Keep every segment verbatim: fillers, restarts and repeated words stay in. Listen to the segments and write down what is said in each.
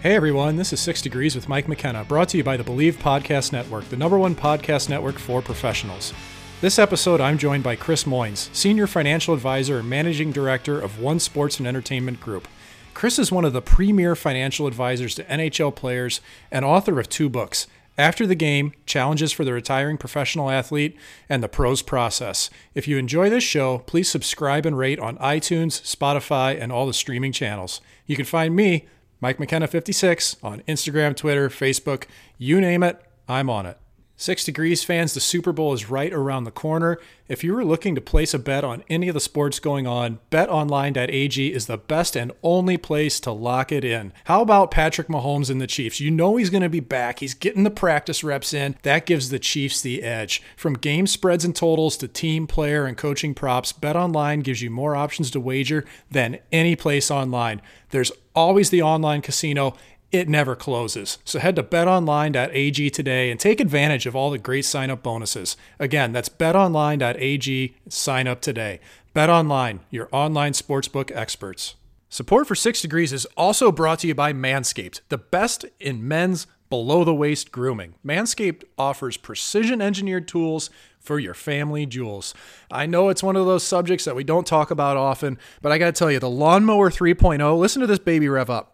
Hey everyone, this is Six Degrees with Mike McKenna, brought to you by the Believe Podcast Network, the number one podcast network for professionals. This episode, I'm joined by Chris Moynes, Senior Financial Advisor and Managing Director of One Sports and Entertainment Group. Chris is one of the premier financial advisors to N H L players and author of two books, After the Game, Challenges for the Retiring Professional Athlete, and The Pros Process. If you enjoy this show, please subscribe and rate on iTunes, Spotify, and all the streaming channels. You can find me, Mike McKenna fifty-six, on Instagram, Twitter, Facebook, you name it, I'm on it. Six Degrees fans, the Super Bowl is right around the corner. If you were looking to place a bet on any of the sports going on, bet online dot a g is the best and only place to lock it in. How about Patrick Mahomes and the Chiefs? You know he's going to be back. He's getting the practice reps in. That gives the Chiefs the edge. From game spreads and totals to team, player, and coaching props, BetOnline gives you more options to wager than any place online. There's always the online casino. It never closes. So head to bet online dot a g today and take advantage of all the great sign-up bonuses. Again, that's bet online dot a g. Sign up today. BetOnline, your online sportsbook experts. Support for Six Degrees is also brought to you by Manscaped, the best in men's below-the-waist grooming. Manscaped offers precision-engineered tools for your family jewels. I know it's one of those subjects that we don't talk about often, but I got to tell you, the Lawnmower three point oh, listen to this baby rev up.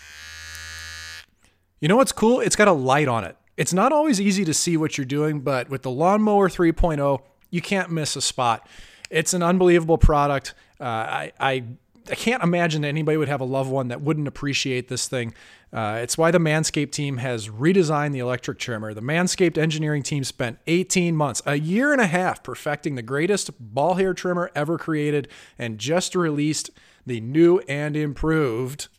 You know what's cool? It's got a light on it. It's not always easy to see what you're doing, but with the Lawnmower three point oh, you can't miss a spot. It's an unbelievable product. Uh, I, I I can't imagine that anybody would have a loved one that wouldn't appreciate this thing. Uh, it's why the Manscaped team has redesigned the electric trimmer. The Manscaped engineering team spent eighteen months, a year and a half, perfecting the greatest ball hair trimmer ever created, and just released the new and improved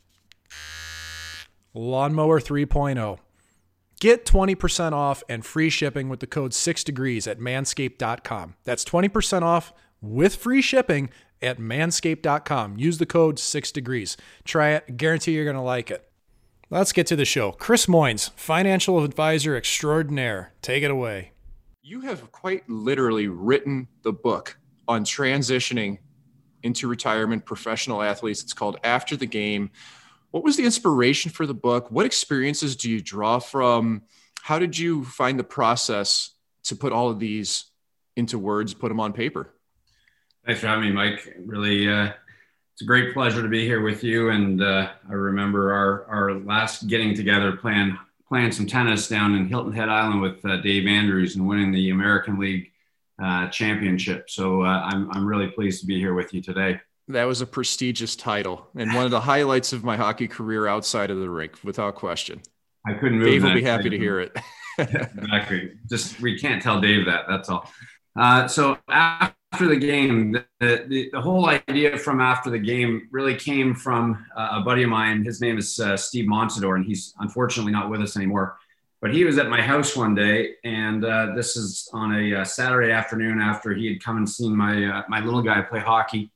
Lawnmower three point oh. Get twenty percent off and free shipping with the code six degrees at manscaped dot com. That's twenty percent off with free shipping at manscaped dot com. Use the code six degrees. Try it. Guarantee you're going to like it. Let's get to the show. Chris Moynes, financial advisor extraordinaire. Take it away. You have quite literally written the book on transitioning into retirement professional athletes. It's called After the Game. What was the inspiration for the book? What experiences do you draw from? How did you find the process to put all of these into words, put them on paper? Thanks for having me, Mike. Really, uh, it's a great pleasure to be here with you. And uh, I remember our, our last getting together playing, playing some tennis down in Hilton Head Island with uh, Dave Andrews and winning the American League uh, championship. So uh, I'm, I'm really pleased to be here with you today. That was a prestigious title and one of the highlights of my hockey career outside of the rink, without question. I couldn't move. Dave will that. be happy to hear it. Exactly. Just, we can't tell Dave that, that's all. Uh, so after the game, the, the, the whole idea from After the Game really came from uh, a buddy of mine. His name is uh, Steve Montador, and he's unfortunately not with us anymore. But he was at my house one day, and uh, this is on a uh, Saturday afternoon after he had come and seen my uh, my little guy play hockey.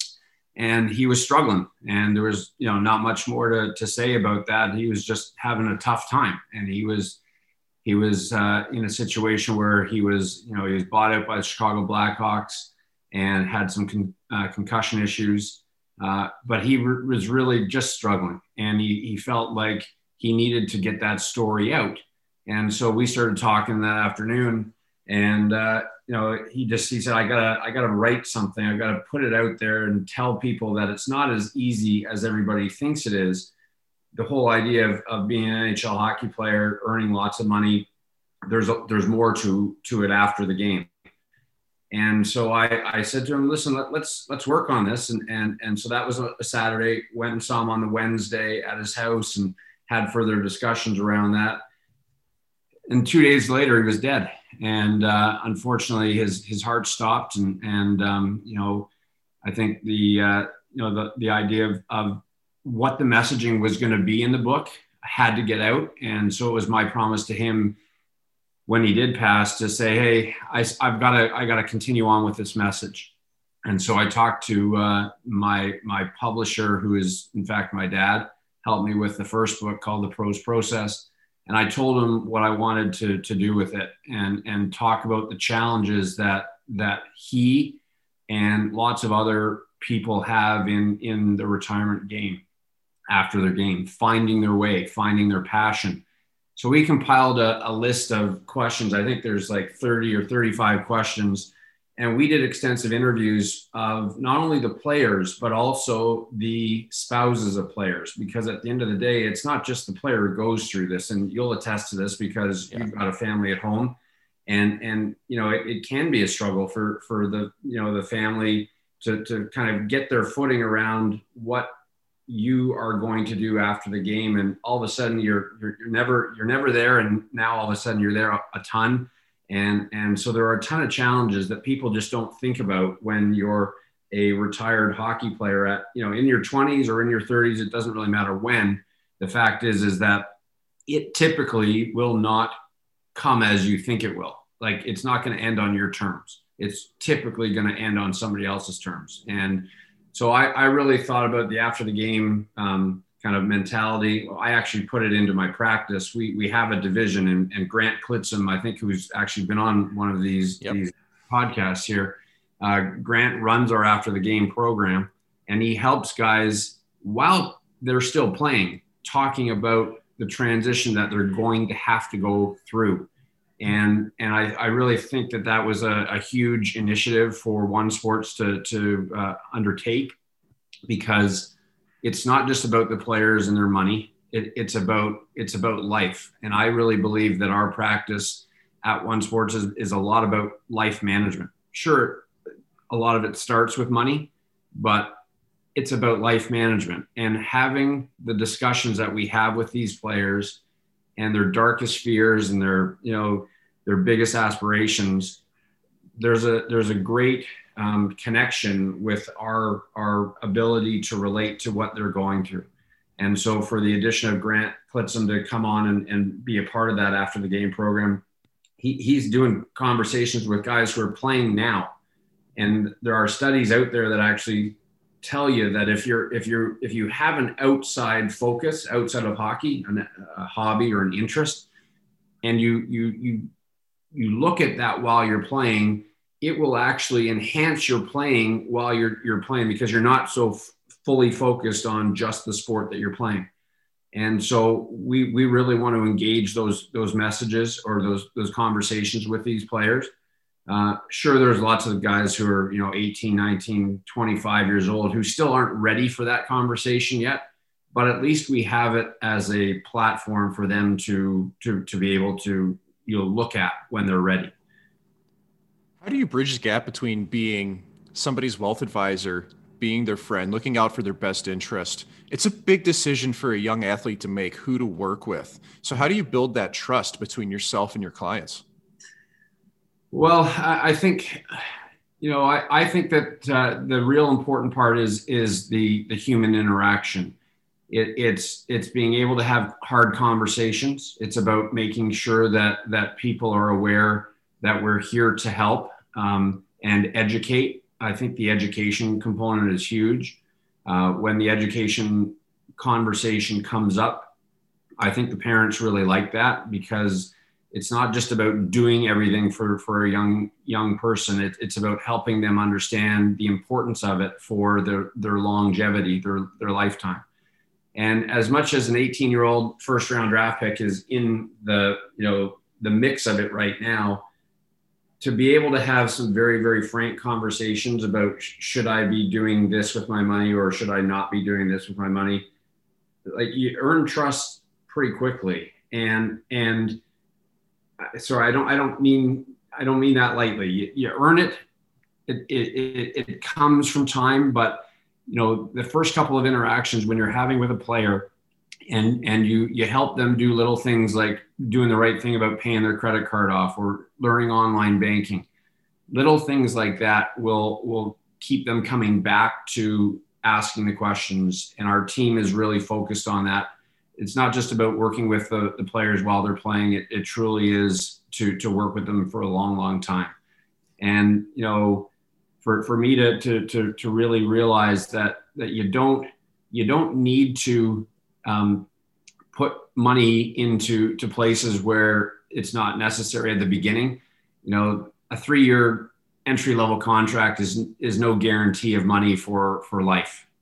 And he was struggling, and there was, you know, not much more to, to say about that. He was just having a tough time, and he was, he was uh, in a situation where he was, you know, he was bought out by the Chicago Blackhawks and had some con- uh, concussion issues, uh, but he re- was really just struggling, and he he felt like he needed to get that story out, and so we started talking that afternoon, and. Uh, You know, he just, he said, I gotta, I gotta write something. I gotta put it out there and tell people that it's not as easy as everybody thinks it is. The whole idea of, of being an N H L hockey player, earning lots of money, there's, a, there's more to, to it after the game. And so I, I said to him, listen, let, let's, let's work on this. And, and, and so that was a, a Saturday. Went and saw him on the Wednesday at his house and had further discussions around that. And two days later, he was dead. And uh, unfortunately, his his heart stopped. And, and um, you know, I think the, uh, you know, the, the idea of, of what the messaging was going to be in the book had to get out. And so it was my promise to him when he did pass to say, hey, I, I've got to I got to continue on with this message. And so I talked to uh, my my publisher, who is, in fact, my dad, helped me with the first book called The Pros Process. And I told him what I wanted to, to do with it and, and talk about the challenges that that he and lots of other people have in, in the retirement game. after their game, finding their way, finding their passion. So we compiled a, a list of questions. I think there's like thirty or thirty-five questions. And we did extensive interviews of not only the players, but also the spouses of players, because at the end of the day, it's not just the player who goes through this. And you'll attest to this because yeah. you've got a family at home. And, and you know, it, it can be a struggle for, for the, you know, the family to, to kind of get their footing around what you are going to do after the game. And all of a sudden you're, you're, you're never, you're never there. And now all of a sudden you're there a, a ton. And, and so there are a ton of challenges that people just don't think about when you're a retired hockey player at, you know, in your twenties or in your thirties. It doesn't really matter when. The fact is, is that it typically will not come as you think it will. Like, it's not going to end on your terms. It's typically going to end on somebody else's terms. And so I, I really thought about the after the game um, kind of mentality. I actually put it into my practice. We we have a division, and, and Grant Klitzum, I think, who's actually been on one of these, yep. these podcasts here. Uh, Grant runs our after the game program, and he helps guys while they're still playing, talking about the transition that they're going to have to go through. And and I, I really think that that was a, a huge initiative for One Sports to, to uh, undertake, because it's not just about the players and their money. It, it's about it's about life. And I really believe that our practice at One Sports is, is a lot about life management. Sure, a lot of it starts with money, but it's about life management and having the discussions that we have with these players and their darkest fears and their, you know, their biggest aspirations. There's a, there's a great um, connection with our, our ability to relate to what they're going through. And so for the addition of Grant Klitzum to come on and, and be a part of that after the game program, he, he's doing conversations with guys who are playing now. And there are studies out there that actually tell you that if you're, if you're, if you have an outside focus outside of hockey, a hobby or an interest, and you, you, you, you look at that while you're playing, it will actually enhance your playing while you're, you're playing, because you're not so f- fully focused on just the sport that you're playing. And so we, we really want to engage those, those messages or those, those conversations with these players. Uh, sure, there's lots of guys who are, you know, eighteen, nineteen, twenty-five years old who still aren't ready for that conversation yet, but at least we have it as a platform for them to, to, to be able to, you know, look at when they're ready. How do you bridge the gap between being somebody's wealth advisor, being their friend, looking out for their best interest? It's a big decision for a young athlete to make, who to work with. So how do you build that trust between yourself and your clients? Well, I think, you know, I, I think that uh, the real important part is is the the human interaction. It, it's it's being able to have hard conversations. It's about making sure that that people are aware that we're here to help um, and educate. I think the education component is huge. Uh, when the education conversation comes up, I think the parents really like that, because it's not just about doing everything for, for a young young person. It, it's about helping them understand the importance of it for their, their longevity, their, their lifetime. And as much as an eighteen-year-old first-round draft pick is in the, you know, the mix of it right now, to be able to have some very, very frank conversations about, should I be doing this with my money or should I not be doing this with my money? Like, you earn trust pretty quickly. And, and, Sorry, I don't. I don't mean. I don't mean that lightly. You, you earn it. It, it. it. It comes from time, but you know, the first couple of interactions when you're having with a player, and and you you help them do little things like doing the right thing about paying their credit card off or learning online banking, little things like that will will keep them coming back to asking the questions. And our team is really focused on that. It's not just about working with the, the players while they're playing. It, it truly is to, to work with them for a long, long time. And, you know, for, for me to, to, to, to really realize that, that you don't, you don't need to um, put money into to places where it's not necessary at the beginning. You know, a three-year entry-level contract is, is no guarantee of money for, for life.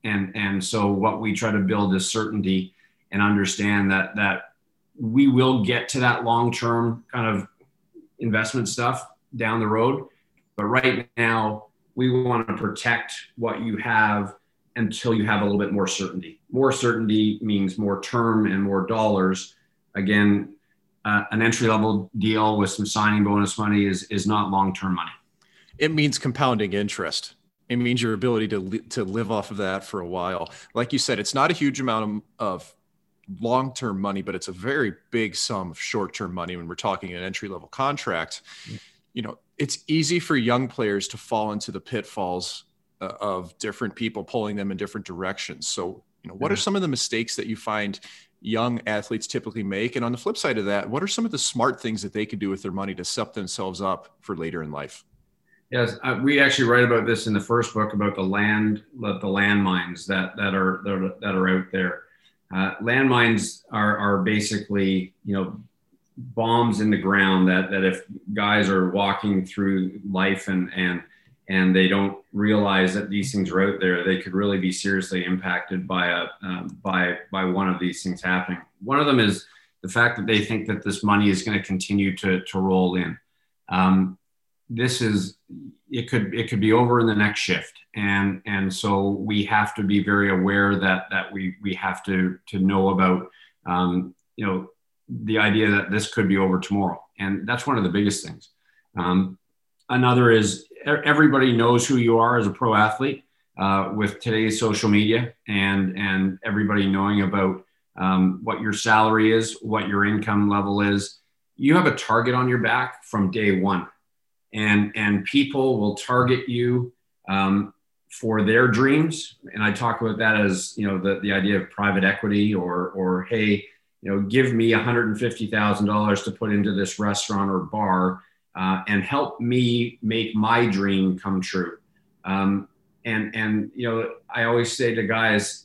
And, and so what we try to build is certainty and understand that, that we will get to that long-term kind of investment stuff down the road. But right now we want to protect what you have until you have a little bit more certainty. More certainty means more term and more dollars. Again, uh, an entry-level deal with some signing bonus money is, is not long-term money. It means compounding interest. It means your ability to, li- to live off of that for a while. Like you said, it's not a huge amount of, of long-term money, but it's a very big sum of short-term money when we're talking an entry-level contract. You know, it's easy for young players to fall into the pitfalls uh, of different people pulling them in different directions. So, you know, what yeah. are some of the mistakes that you find young athletes typically make? And on the flip side of that, what are some of the smart things that they could do with their money to set themselves up for later in life? Yes, uh, we actually write about this in the first book about the land, the landmines that that are that are, that are out there. Uh, landmines are are basically, you know, bombs in the ground that that if guys are walking through life and and and they don't realize that these things are out there, they could really be seriously impacted by a um, by by one of these things happening. One of them is the fact that they think that this money is going to continue to to roll in. Um, this is it could it could be over in the next shift, and and so we have to be very aware that that we we have to to know about um, you know the idea that this could be over tomorrow, and that's one of the biggest things. Um, another is everybody knows who you are as a pro athlete uh, with today's social media, and and everybody knowing about um, what your salary is, what your income level is. You have a target on your back from day one. And, and people will target you um, for their dreams. And I talk about that as, you know, the, the idea of private equity or, or, hey, you know, give me one hundred fifty thousand dollars to put into this restaurant or bar uh, and help me make my dream come true. Um, and, and, you know, I always say to guys,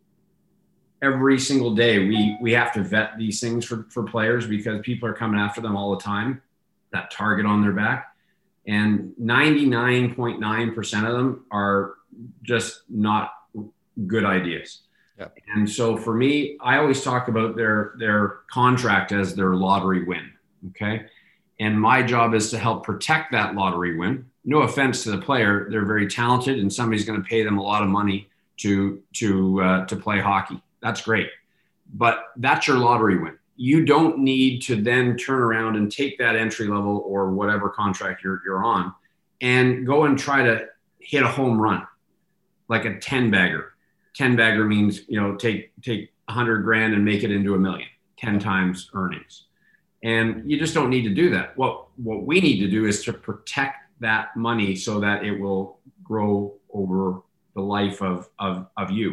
every single day we, we have to vet these things for, for players because people are coming after them all the time, that target on their back. And ninety-nine point nine percent of them are just not good ideas. Yep. And so for me, I always talk about their, their contract as their lottery win. Okay. And my job is to help protect that lottery win. No offense to the player. They're very talented and somebody's going to pay them a lot of money to, to, uh, to play hockey. That's great. But that's your lottery win. You don't need to then turn around and take that entry level or whatever contract you're, you're on and go and try to hit a home run, like a ten bagger. ten bagger means, you know, take, take a hundred grand and make it into a million, ten times earnings. And you just don't need to do that. What, what we need to do is to protect that money so that it will grow over the life of, of, of you.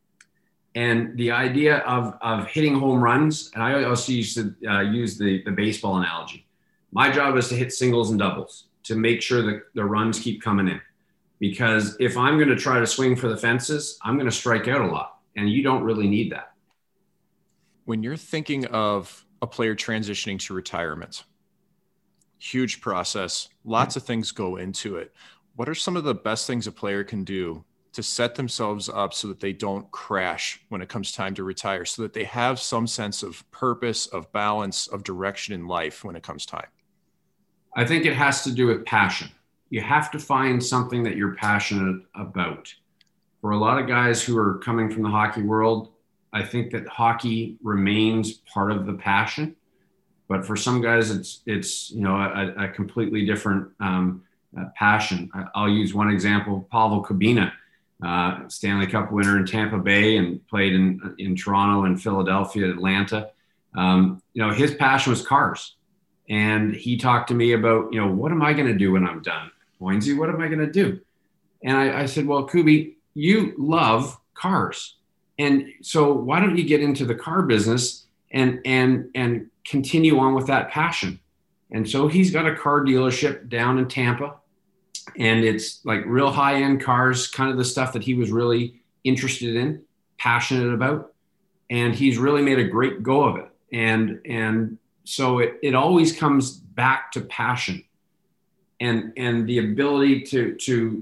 And the idea of, of hitting home runs, and I also used to uh, use the, the baseball analogy. My job is to hit singles and doubles to make sure that the runs keep coming in. Because if I'm going to try to swing for the fences, I'm going to strike out a lot. And you don't really need that. When you're thinking of a player transitioning to retirement, huge process, lots of things go into it. What are some of the best things a player can do to set themselves up so that they don't crash when it comes time to retire, so that they have some sense of purpose, of balance, of direction in life when it comes time? I think it has to do with passion. You have to find something that you're passionate about. For a lot of guys who are coming from the hockey world, I think that hockey remains part of the passion. But for some guys, it's, it's you know, a, a completely different um, uh, passion. I'll use one example, Pavel Kubina. Uh, Stanley Cup winner in Tampa Bay and played in, in Toronto and Philadelphia, Atlanta. Um, you know, his passion was cars. And he talked to me about, you know, what am I going to do when I'm done? Poinsy, what am I going to do? And I, I said, well, Kubi, you love cars. And so why don't you get into the car business and, and, and continue on with that passion? And so he's got a car dealership down in Tampa. And it's like real high-end cars, kind of the stuff that he was really interested in, passionate about. And he's really made a great go of it. And, and so it, it always comes back to passion and, and the ability to, to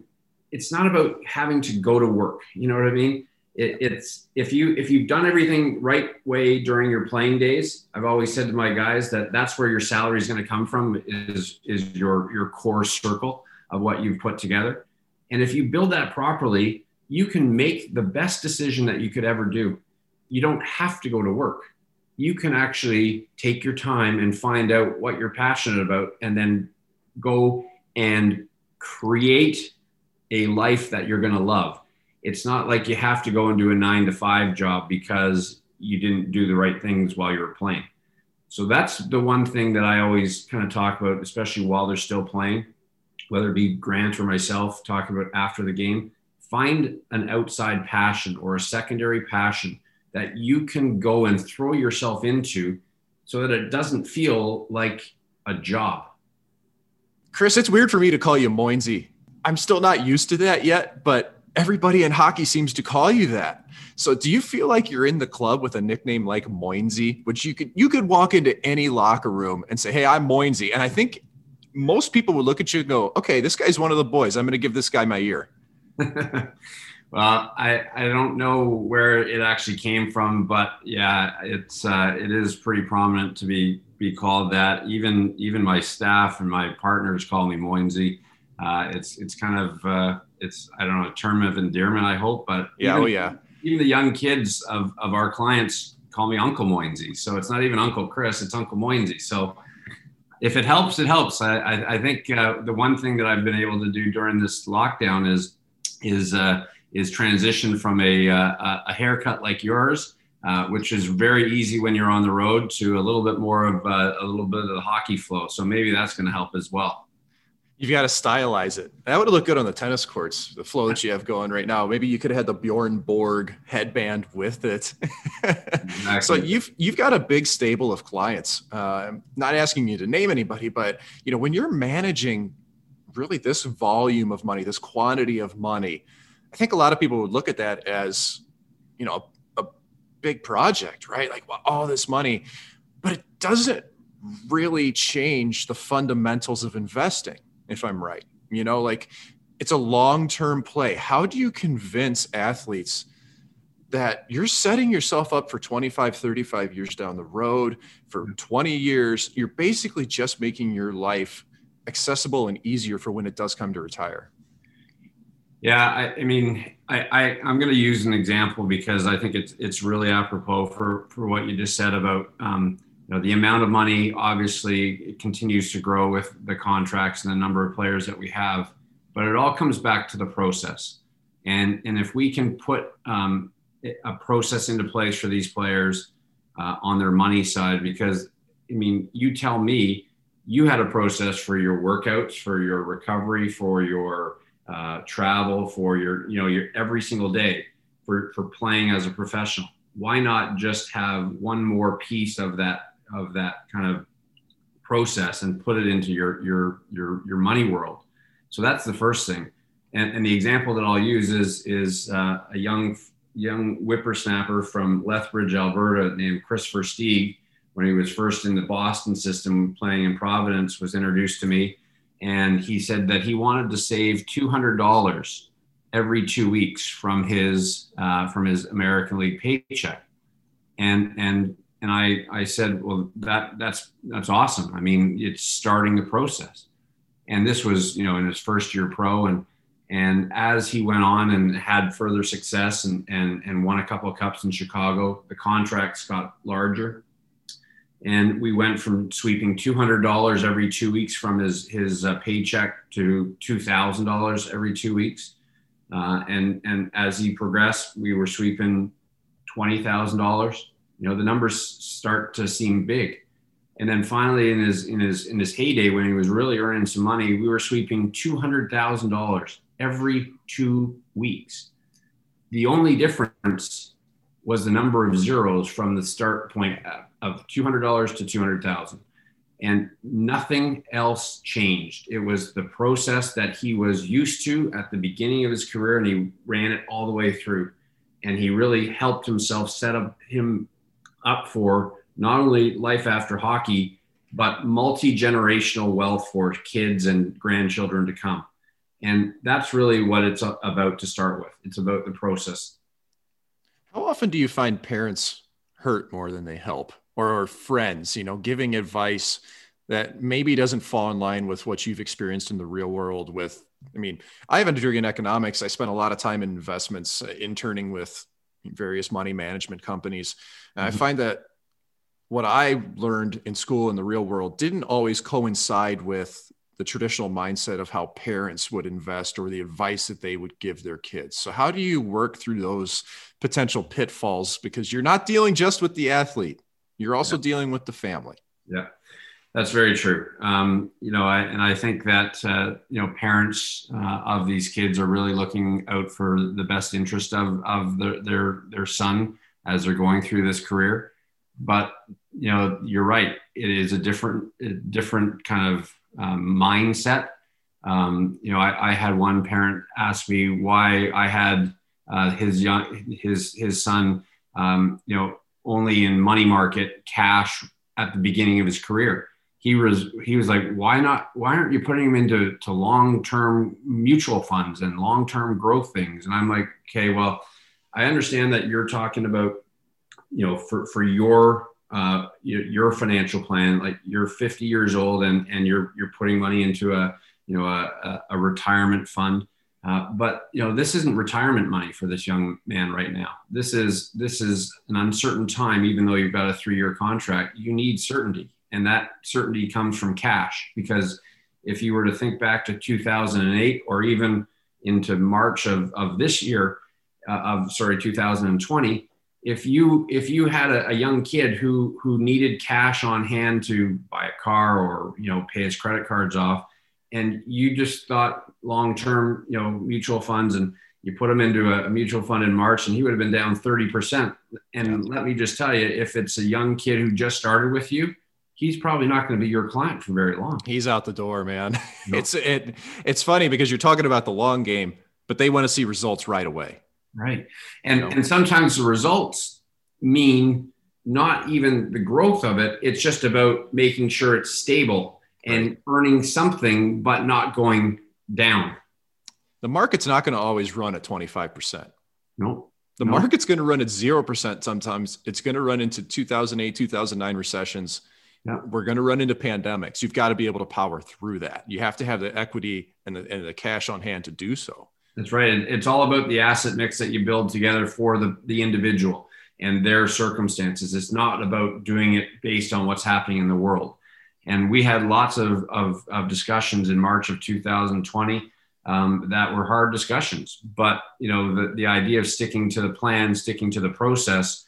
it's not about having to go to work. You know what I mean? It, it's if you if you've done everything right way during your playing days. I've always said to my guys that that's where your salary is going to come from, is is your your core circle of what you've put together. And if you build that properly, you can make the best decision that you could ever do. You don't have to go to work. You can actually take your time and find out what you're passionate about, and then go and create a life that you're going to love. It's not like you have to go and do a nine to five job because you didn't do the right things while you were playing. So that's the one thing that I always kind of talk about, especially while they're still playing, whether it be Grant or myself talking about after the game. Find an outside passion or a secondary passion that you can go and throw yourself into so that it doesn't feel like a job. Chris, it's weird for me to call you Moinsy. I'm still not used to that yet, but everybody in hockey seems to call you that. So do you feel like you're in the club with a nickname like Moinsy, which you could, you could walk into any locker room and say, hey, I'm Moinsy. And I think most people would look at you and go, okay, this guy's one of the boys. I'm going to give this guy my ear. Well, I, I don't know where it actually came from, but yeah, it's uh, it is pretty prominent to be be called that. Even even my staff and my partners call me Moinsy. Uh, it's it's kind of uh, it's I don't know, a term of endearment, I hope, but yeah, even, oh yeah, even the young kids of of our clients call me Uncle Moinsy. So it's not even Uncle Chris, it's Uncle Moinsy. So if it helps, it helps. I I, I think uh, the one thing that I've been able to do during this lockdown is is uh, is transition from a, uh, a haircut like yours, uh, which is very easy when you're on the road, to a little bit more of uh, a little bit of the hockey flow. So maybe that's going to help as well. You've got to stylize it. That would look good on the tennis courts, the flow that you have going right now. Maybe you could have had the Bjorn Borg headband with it. Exactly. So you've you've got a big stable of clients. Uh, I'm not asking you to name anybody, but you know, when you're managing really this volume of money, this quantity of money, I think a lot of people would look at that as, you know, a, a big project, right? Like, well, all this money, but it doesn't really change the fundamentals of investing, if I'm right. You know, like, it's a long-term play. How do you convince athletes that you're setting yourself up for twenty-five, thirty-five years down the road, for twenty years, you're basically just making your life accessible and easier for when it does come to retire? Yeah, I, I mean, I, I, I'm going to use an example because I think it's it's really apropos for, for what you just said about, um, you know, the amount of money. Obviously, it continues to grow with the contracts and the number of players that we have, but it all comes back to the process. And and if we can put um, a process into place for these players uh, on their money side, because I mean, you tell me you had a process for your workouts, for your recovery, for your Uh, travel, for your, you know, your every single day for, for playing as a professional. Why not just have one more piece of that, of that kind of process and put it into your, your, your, your money world? So that's the first thing. And, and the example that I'll use is, is uh, a young, young whippersnapper from Lethbridge, Alberta, named Christopher Stieg. When he was first in the Boston system playing in Providence, was introduced to me. And he said that he wanted to save two hundred dollars every two weeks from his uh, from his American League paycheck. And and and I I said, well, that that's that's awesome. I mean, it's starting the process. And this was, you know, in his first year pro. And and as he went on and had further success and and and won a couple of cups in Chicago, the contracts got larger. And we went from sweeping two hundred dollars every two weeks from his, his uh, paycheck to two thousand dollars every two weeks. Uh, and, and as he progressed, we were sweeping twenty thousand dollars. You know, the numbers start to seem big. And then finally in his, in his, in his heyday, when he was really earning some money, we were sweeping two hundred thousand dollars every two weeks. The only difference was the number of zeros from the start point of two hundred dollars to two hundred thousand. And nothing else changed. It was the process that he was used to at the beginning of his career, and he ran it all the way through. And he really helped himself set up him up for not only life after hockey, but multi-generational wealth for kids and grandchildren to come. And that's really what it's about to start with. It's about the process. How often do you find parents hurt more than they help, or friends, you know, giving advice that maybe doesn't fall in line with what you've experienced in the real world with, I mean, I have a degree in economics. I spent a lot of time in investments, uh, interning with various money management companies. And mm-hmm. I find that what I learned in school in the real world didn't always coincide with the traditional mindset of how parents would invest or the advice that they would give their kids. So how do you work through those potential pitfalls? Because you're not dealing just with the athlete, you're also yeah. dealing with the family. Yeah, that's very true. Um, you know, I, and I think that, uh, you know, parents uh, of these kids are really looking out for the best interest of, of their, their, their son as they're going through this career. But, you know, you're right. It is a different, a different kind of um, mindset. Um, you know, I, I had one parent ask me why I had uh, his young, his, his son, um, you know, only in money market cash at the beginning of his career. He was, he was like, why not, why aren't you putting him into to long-term mutual funds and long-term growth things? And I'm like, okay, well, I understand that you're talking about, you know, for, for your, uh, your, your financial plan, like you're fifty years old and, and you're, you're putting money into a, you know, a, a retirement fund. Uh, but, you know, this isn't retirement money for this young man right now. This is, this is an uncertain time. Even though you've got a three-year contract, you need certainty. And that certainty comes from cash, because if you were to think back to two thousand eight or even into March of, of this year, uh, of sorry, two thousand twenty, if you, if you had a, a young kid who, who needed cash on hand to buy a car or, you know, pay his credit cards off, and you just thought long-term, you know, mutual funds, and you put him into a, a mutual fund in March, and he would have been down thirty percent. And let me just tell you, if it's a young kid who just started with you, he's probably not going to be your client for very long. He's out the door, man. No. It's, it, it's funny because you're talking about the long game, but they want to see results right away. Right. And, you know? and sometimes the results mean not even the growth of it. It's just about making sure it's stable and right. earning something, but not going down. The market's not going to always run at twenty-five percent. No. The no. market's going to run at zero percent sometimes. It's going to run into two thousand eight, two thousand nine recessions. Yeah. We're going to run into pandemics. You've got to be able to power through that. You have to have the equity and the, and the cash on hand to do so. That's right. It's all about the asset mix that you build together for the, the individual and their circumstances. It's not about doing it based on what's happening in the world. And we had lots of, of, of discussions in March of two thousand twenty um, that were hard discussions. But, you know, the, the idea of sticking to the plan, sticking to the process,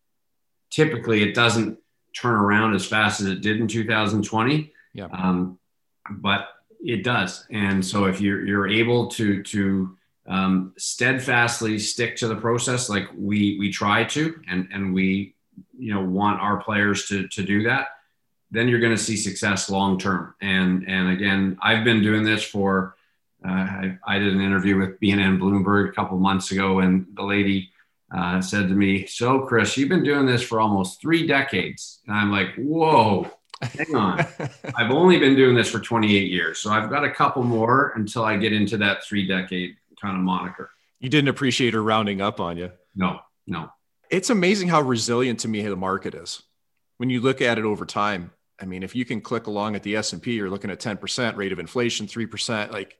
typically it doesn't turn around as fast as it did in two thousand twenty. Yeah. Um, but it does. And so if you're, you're able to, to um, steadfastly stick to the process, like we, we try to, and, and we, you know, want our players to, to do that, then you're going to see success long-term. And, and again, I've been doing this for, uh, I, I did an interview with B N N Bloomberg a couple months ago, and the lady uh, said to me, so Chris, you've been doing this for almost three decades. And I'm like, whoa, hang on. I've only been doing this for twenty-eight years. So I've got a couple more until I get into that three decade kind of moniker. You didn't appreciate her rounding up on you. No, no. It's amazing how resilient to me the market is. When you look at it over time, I mean, if you can click along at the S and P, you're looking at ten percent rate of inflation, three percent, like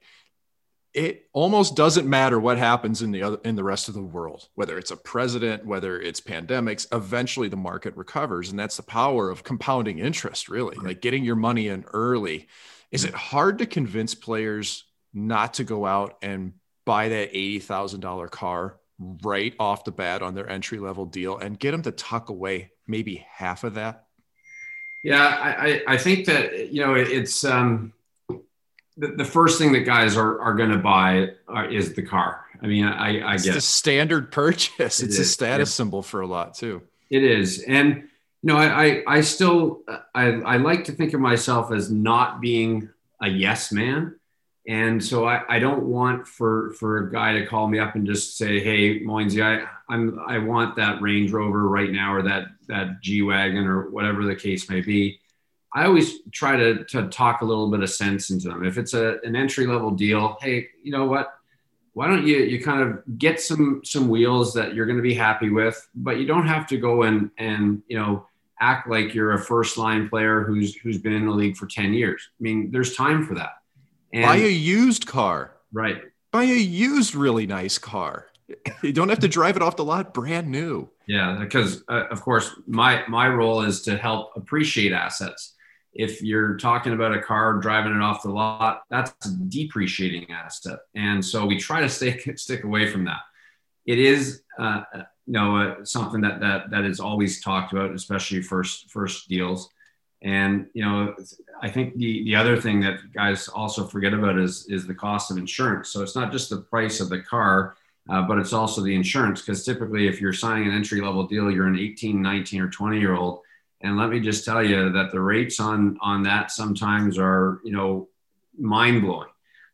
it almost doesn't matter what happens in the other, in the rest of the world, whether it's a president, whether it's pandemics, eventually the market recovers. And that's the power of compounding interest, really, like getting your money in early. Is it hard to convince players not to go out and buy that eighty thousand dollars car right off the bat on their entry level deal and get them to tuck away maybe half of that? Yeah, I, I think that, you know, it's um, the, the first thing that guys are, are going to buy are, is the car. I mean, I, I it's get the standard purchase. It it's is. a status yeah. symbol for a lot too. It is. And, you know, I, I, I still, I, I like to think of myself as not being a yes man. And so I, I don't want for, for a guy to call me up and just say, hey, Moinsy, I, I'm, I want that Range Rover right now, or that, that G-Wagon, or whatever the case may be. I always try to, to talk a little bit of sense into them. If it's a, an entry level deal, hey, you know what? Why don't you, you kind of get some, some wheels that you're going to be happy with, but you don't have to go and, and, you know, act like you're a first line player who's, who's been in the league for ten years. I mean, there's time for that. And, buy a used car. Right. Buy a used, really nice car. You don't have to drive it off the lot brand new. Yeah. Because uh, of course my, my role is to help appreciate assets. If you're talking about a car, driving it off the lot, that's a depreciating asset. And so we try to stay, stick away from that. It is, uh, you know, uh, something that, that, that is always talked about, especially first, first deals. And, you know, I think the, the other thing that guys also forget about is, is the cost of insurance. So it's not just the price of the car, uh, but it's also the insurance. Because typically if you're signing an entry level deal, you're an eighteen, nineteen or twenty year old. And let me just tell you that the rates on, on that sometimes are, you know, mind blowing.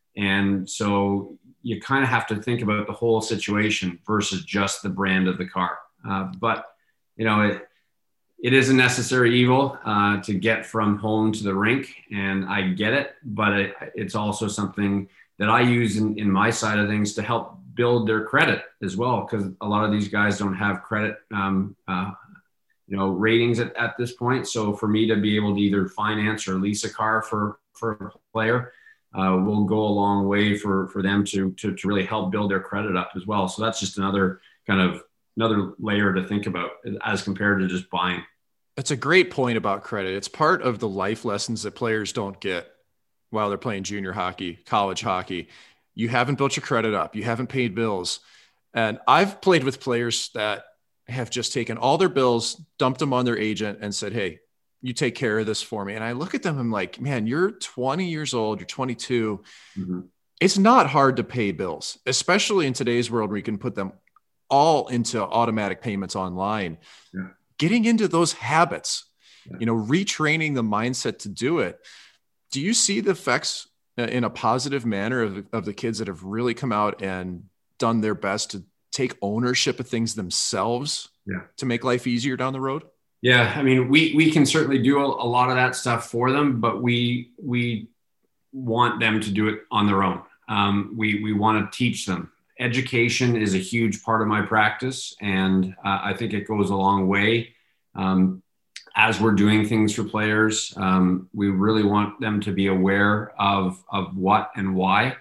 And so you kind of have to think about the whole situation versus just the brand of the car. Uh, but, you know, it, it is a necessary evil uh, to get from home to the rink. And I get it, but it, it's also something that I use in, in my side of things to help build their credit as well. Because a lot of these guys don't have credit um, uh, you know, ratings at, at this point. So for me to be able to either finance or lease a car for, for a player uh, will go a long way for, for them to, to, to really help build their credit up as well. So that's just another kind of another layer to think about as compared to just buying. That's a great point about credit. It's part of the life lessons that players don't get while they're playing junior hockey, college hockey. You haven't built your credit up. You haven't paid bills. And I've played with players that have just taken all their bills, dumped them on their agent and said, hey, you take care of this for me. And I look at them, I'm like, man, you're twenty years old, you're twenty-two. Mm-hmm. It's not hard to pay bills, especially in today's world where you can put them all into automatic payments online. Yeah. Getting into those habits, yeah. you know, retraining the mindset to do it. Do you see the effects in a positive manner of, of the kids that have really come out and done their best to take ownership of things themselves yeah. to make life easier down the road? Yeah. I mean, we, we can certainly do a, a lot of that stuff for them, but we, we want them to do it on their own. Um, we, we want to teach them. Education is a huge part of my practice. And uh, I think it goes a long way. Um, as we're doing things for players, um, we really want them to be aware of, of what and why.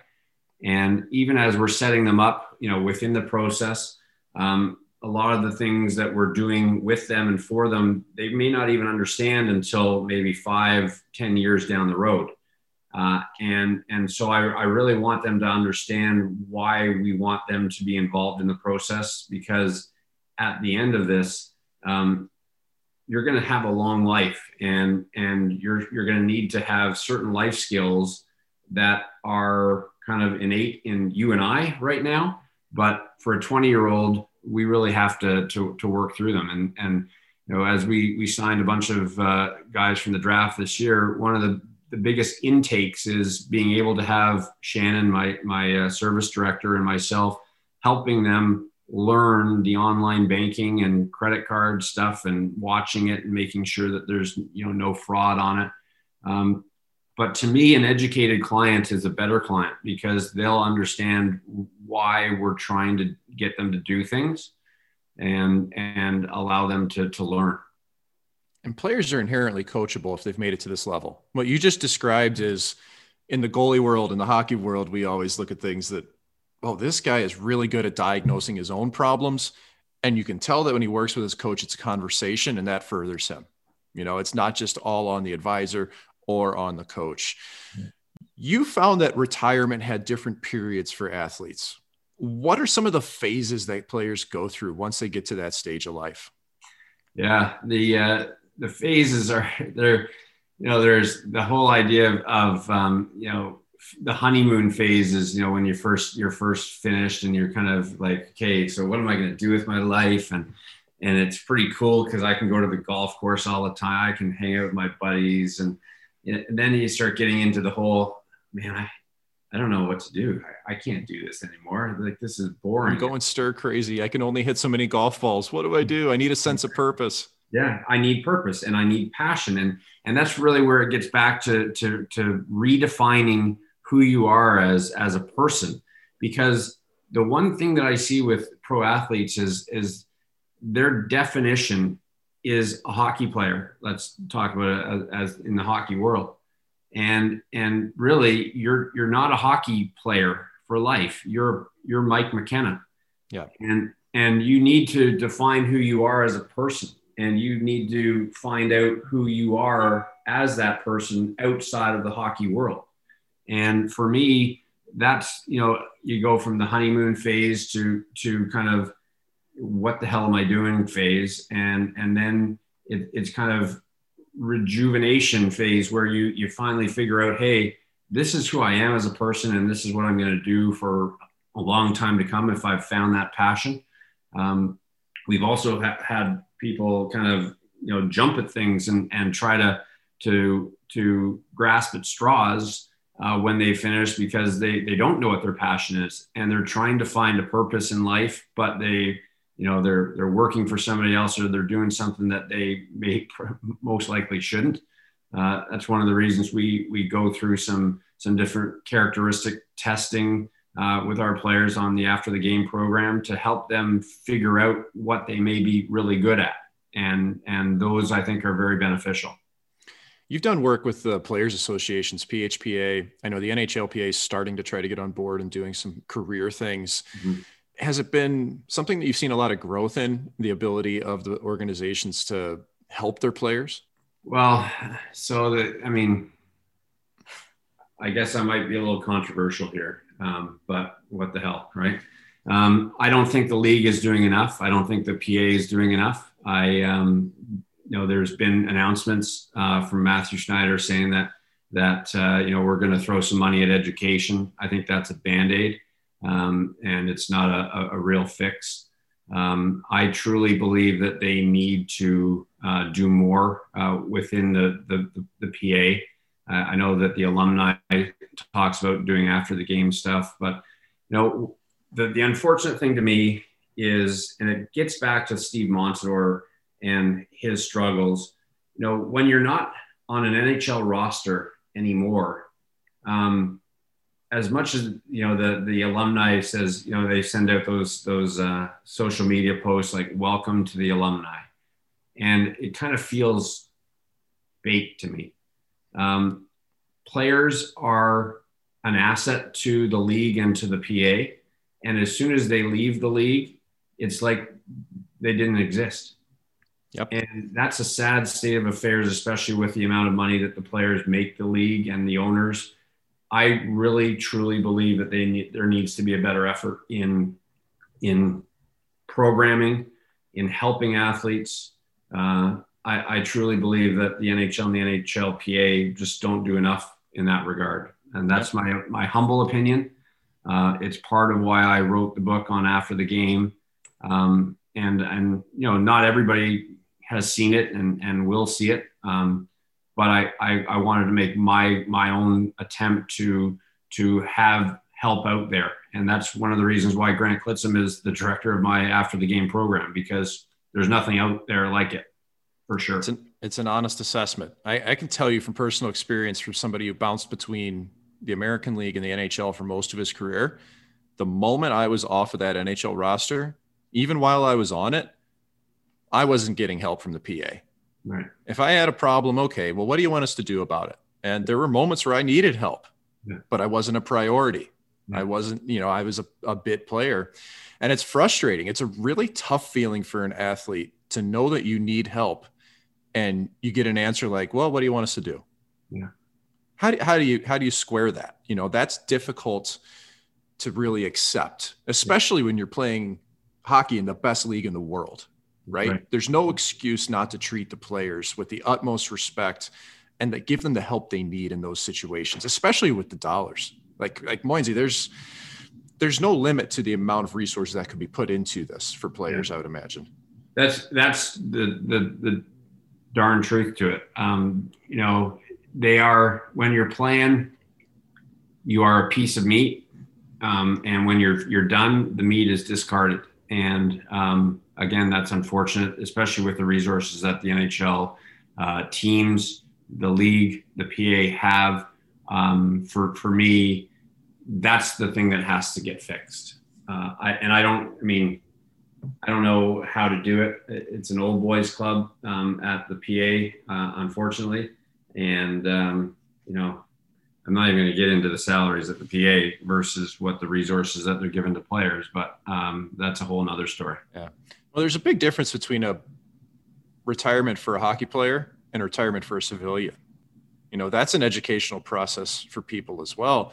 And even as we're setting them up, you know, within the process, um, a lot of the things that we're doing with them and for them, they may not even understand until maybe five, ten years down the road. Uh, and, and so I, I really want them to understand why we want them to be involved in the process, because at the end of this, um, you're going to have a long life and, and you're, you're going to need to have certain life skills that are kind of innate in you and I right now, but for a twenty year old, we really have to, to, to work through them. And, and, you know, as we, we signed a bunch of uh, guys from the draft this year, one of the, the biggest intakes is being able to have Shannon, my, my uh, service director, and myself helping them learn the online banking and credit card stuff and watching it and making sure that there's, you know, no fraud on it. Um, But to me, an educated client is a better client because they'll understand why we're trying to get them to do things and, and allow them to, to learn. And players are inherently coachable if they've made it to this level. What you just described is in the goalie world, in the hockey world, we always look at things that, oh, this guy is really good at diagnosing his own problems. And you can tell that when he works with his coach, it's a conversation and that furthers him. You know, it's not just all on the advisor or on the coach. You found that retirement had different periods for athletes. What are some of the phases that players go through once they get to that stage of life? Yeah, the uh, the phases are there. You know, there's the whole idea of, of um, you know, the honeymoon phase is, you know, when you first you're first finished and you're kind of like, okay, so what am I going to do with my life? And and it's pretty cool because I can go to the golf course all the time. I can hang out with my buddies and And then you start getting into the whole, man, I, I don't know what to do. I, I can't do this anymore. Like, this is boring. I'm going stir crazy. I can only hit so many golf balls. What do I do? I need a sense of purpose. Yeah, I need purpose and I need passion. And, and that's really where it gets back to, to, to redefining who you are as, as a person. Because the one thing that I see with pro athletes is, is their definition is a hockey player. Let's talk about it as, as in the hockey world. And, and really you're, you're not a hockey player for life. You're, you're Mike McKenna. Yeah. And, and you need to define who you are as a person. And you need to find out who you are as that person outside of the hockey world. And for me, that's, you know, you go from the honeymoon phase to, to kind of what the hell am I doing phase. And, and then it, it's kind of rejuvenation phase where you, you finally figure out, hey, this is who I am as a person. And this is what I'm going to do for a long time to come if I've found that passion. Um, we've also ha- had people kind of, you know, jump at things and, and try to, to, to grasp at straws uh, when they finish because they, they don't know what their passion is and they're trying to find a purpose in life, but they, you know, they're, they're working for somebody else or they're doing something that they may most likely shouldn't. Uh, that's one of the reasons we, we go through some, some different characteristic testing Uh, with our players on the after the game program to help them figure out what they may be really good at. And, and those I think are very beneficial. You've done work with the Players Associations, P H P A. I know the N H L P A is starting to try to get on board and doing some career things. Mm-hmm. Has it been something that you've seen a lot of growth in, the ability of the organizations to help their players? Well, so the, I mean, I guess I might be a little controversial here. Um, but what the hell, right? Um, I don't think the league is doing enough. I don't think the P A is doing enough. I, um, you know, there's been announcements uh, from Matthew Schneider saying that, that uh, you know, we're going to throw some money at education. I think that's a Band-Aid um, and it's not a, a real fix. Um, I truly believe that they need to uh, do more uh, within the, the, the P A. Uh, I know that the alumni talks about doing after the game stuff, but you know, the, the unfortunate thing to me is, and it gets back to Steve Montador and his struggles, you know, when you're not on an N H L roster anymore, um, as much as, you know, the, the alumni says, you know, they send out those, those uh, social media posts like welcome to the alumni. And it kind of feels fake to me. Um, players are an asset to the league and to the P A. And as soon as they leave the league, it's like they didn't exist. Yep. And that's a sad state of affairs, especially with the amount of money that the players make the league and the owners. I really, truly believe that they need, there needs to be a better effort in, in programming, in helping athletes. Uh, I, I truly believe that the N H L and the N H L P A just don't do enough in that regard. And that's my, my humble opinion. Uh, it's part of why I wrote the book on After the Game. Um, and, and, you know, not everybody has seen it and, and will see it. Um, but I, I, I wanted to make my, my own attempt to, to have help out there. And that's one of the reasons why Grant Klitzum is the director of my After the Game program, because there's nothing out there like it. For sure. It's an, it's an honest assessment. I, I can tell you from personal experience from somebody who bounced between the American League and the N H L for most of his career, the moment I was off of that N H L roster, even while I was on it, I wasn't getting help from the P A. Right. If I had a problem, okay, well, what do you want us to do about it? And there were moments where I needed help, yeah. but I wasn't a priority. Yeah. I wasn't, you know, I was a, a bit player. And it's frustrating. It's a really tough feeling for an athlete to know that you need help and you get an answer like, well, what do you want us to do? Yeah. How do, how do you, how do you square that? You know, that's difficult to really accept, especially yeah. when you're playing hockey in the best league in the world, right? right? There's no excuse not to treat the players with the utmost respect and that give them the help they need in those situations, especially with the dollars. Like, like Moinsey, there's, there's no limit to the amount of resources that could be put into this for players, yeah. I would imagine. That's, that's the, the, the darn truth to it. Um, you know, they are, when you're playing, you are a piece of meat. Um, and when you're, you're done, the meat is discarded. And um, again, that's unfortunate, especially with the resources that the N H L uh, teams, the league, the P A have. Um, for for me, that's the thing that has to get fixed. Uh, I, and I don't, I mean, I don't know how to do it. It's an old boys club um, at the P A, uh, unfortunately. And, um, you know, I'm not even going to get into the salaries at the P A versus what the resources that they're given to players, but um, that's a whole nother story. Yeah. Well, there's a big difference between a retirement for a hockey player and a retirement for a civilian. You know, that's an educational process for people as well.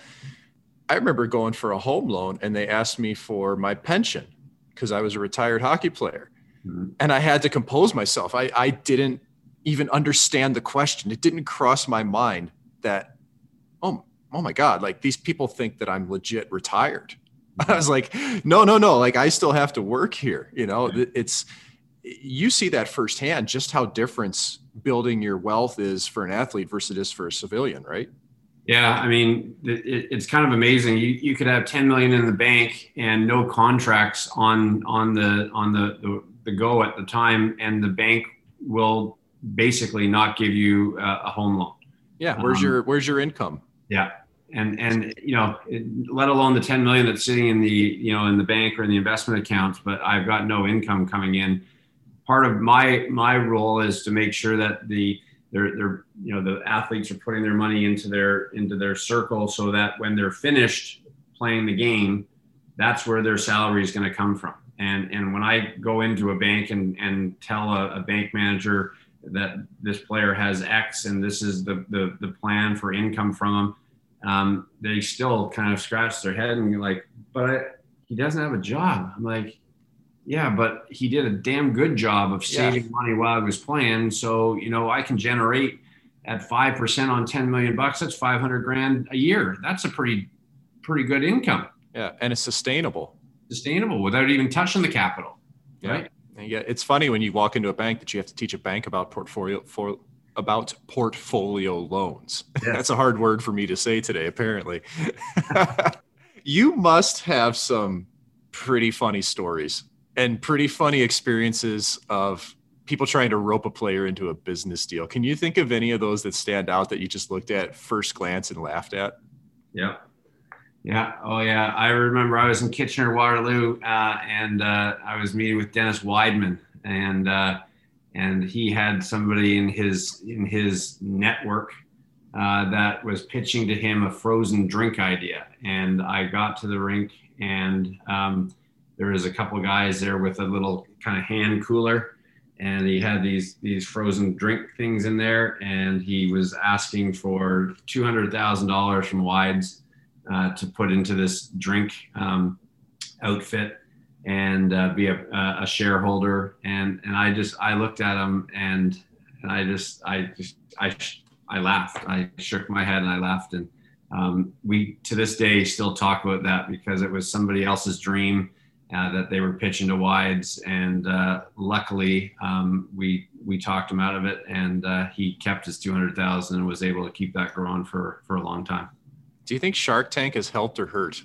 I remember going for a home loan and they asked me for my pension because I was a retired hockey player. Mm-hmm. And I had to compose myself. I, I didn't even understand the question. It didn't cross my mind that, oh, oh my God, like these people think that I'm legit retired. I was like, no, no, no. Like I still have to work here. You know, yeah. It's, you see that firsthand, just how different building your wealth is for an athlete versus it is for a civilian, right? Yeah. I mean, it, it's kind of amazing. You you could have ten million in the bank and no contracts on, on the, on the, the, the go at the time. And the bank will basically not give you a, a home loan. Yeah. Where's um, your, where's your income? Yeah. And, and, you know, it, let alone the ten million that's sitting in the, you know, in the bank or in the investment accounts, but I've got no income coming in. Part of my, my role is to make sure that the, they're, they're, you know, the athletes are putting their money into their, into their circle so that when they're finished playing the game, that's where their salary is going to come from. And, and when I go into a bank and, and tell a, a bank manager that this player has X and this is the, the, the plan for income from them, um, they still kind of scratch their head and you're like, but I, he doesn't have a job. I'm like, yeah, but he did a damn good job of saving yeah. money while he was playing. So, you know, I can generate at five percent on ten million bucks. That's five hundred grand a year. That's a pretty, pretty good income. Yeah. And it's sustainable, sustainable without even touching the capital. Yeah. Right. Yeah. It's funny when you walk into a bank that you have to teach a bank about portfolio for about portfolio loans. Yeah. That's a hard word for me to say today, apparently. You must have some pretty funny stories and pretty funny experiences of people trying to rope a player into a business deal. Can you think of any of those that stand out that you just looked at first glance and laughed at? Yeah. Yeah. Oh yeah. I remember I was in Kitchener-Waterloo uh, and uh, I was meeting with Dennis Weidman and, uh, and he had somebody in his, in his network uh, that was pitching to him a frozen drink idea. And I got to the rink and um, there was a couple of guys there with a little kind of hand cooler and he had these, these frozen drink things in there. And he was asking for two hundred thousand dollars from Wides uh, to put into this drink um, outfit and uh, be a, a shareholder. And, and I just, I looked at him and, and I just, I just, I, I laughed. I shook my head and I laughed. And um, we, to this day, still talk about that because it was somebody else's dream uh, that they were pitching to Wides. And uh, luckily um, we, we talked him out of it and uh, he kept his two hundred thousand and was able to keep that going for, for a long time. Do you think Shark Tank has helped or hurt?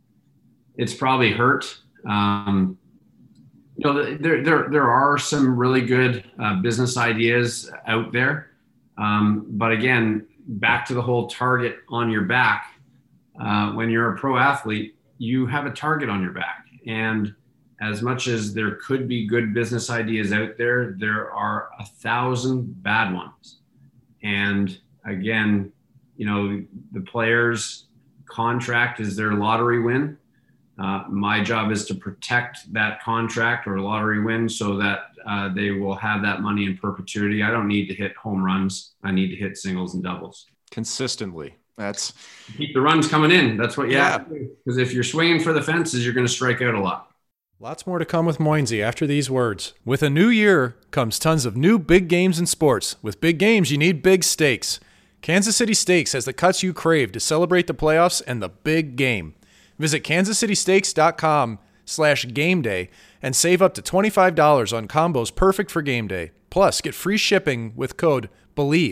It's probably hurt. Um, you know, there, there, there are some really good uh, business ideas out there. Um, but again, back to the whole target on your back. Uh, when you're a pro athlete, you have a target on your back. And as much as there could be good business ideas out there, there are a thousand bad ones. And again, you know, the player's contract is their lottery win. Uh, my job is to protect that contract or lottery win so that uh, they will have that money in perpetuity. I don't need to hit home runs. I need to hit singles and doubles. Consistently. That's keep the runs coming in. That's what you yeah. have to do. Because if you're swinging for the fences, you're going to strike out a lot. Lots more to come with Moinsey after these words. With a new year comes tons of new big games in sports. With big games, you need big stakes. Kansas City Steaks has the cuts you crave to celebrate the playoffs and the big game. Visit kansas city steaks dot com slash game day and save up to twenty-five dollars on combos perfect for game day. Plus, get free shipping with code BELIEVE,